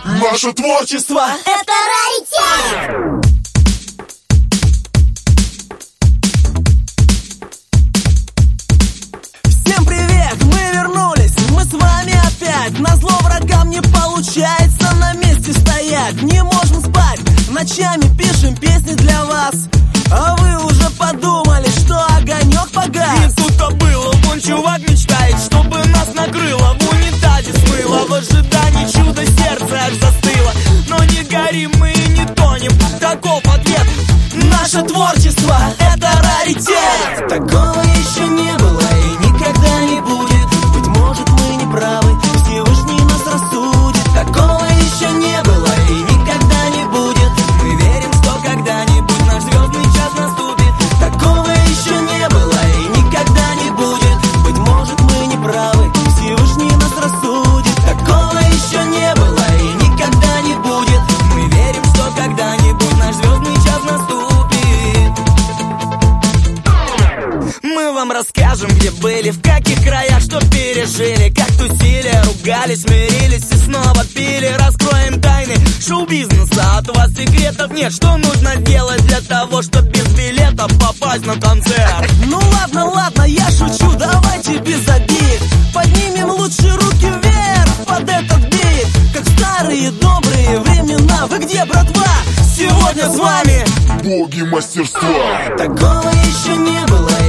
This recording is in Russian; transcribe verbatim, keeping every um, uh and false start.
Наше творчество — это раритет! Всем привет, мы вернулись, мы с вами опять. Назло врагам не получается на месте стоять. Не можем спать, ночами пишем песни для вас. А вы уже подумали, что огонек погас? Не тут-то было, вон чувак мечтает, чтобы нас накрыло. В унитазе смыло, в ожидании чуда сердце аж застыло. Но не горим мы и не тонем, таков ответ. Наше творчество — это раритет. Такого еще не было и никогда не будет. Быть может, мы не правы, Всевышний нас рассудит. Такого еще не было и никогда не будет. Мы верим, что когда-нибудь наш звездный час наступит. Такого еще не было и никогда не будет. Быть может, мы не правы, Всевышний нас рассудит. Такого еще не было и никогда не будет. Мы верим, что когда-нибудь наш звездный час наступит. Мы вам расскажем, где были, в каких краях, что пережили, как тусили, ругались, мирились и снова пили. Раскроем тайны шоу-бизнеса, от вас секретов нет. Что нужно делать для того, чтобы без билетов попасть на концерт? Ну ладно, ладно, я шучу, давайте без обид. Поднимем лучше руки вверх под этот бит. Как в старые добрые времена. Вы где, братва? Сегодня с вами боги мастерства. Такого еще не было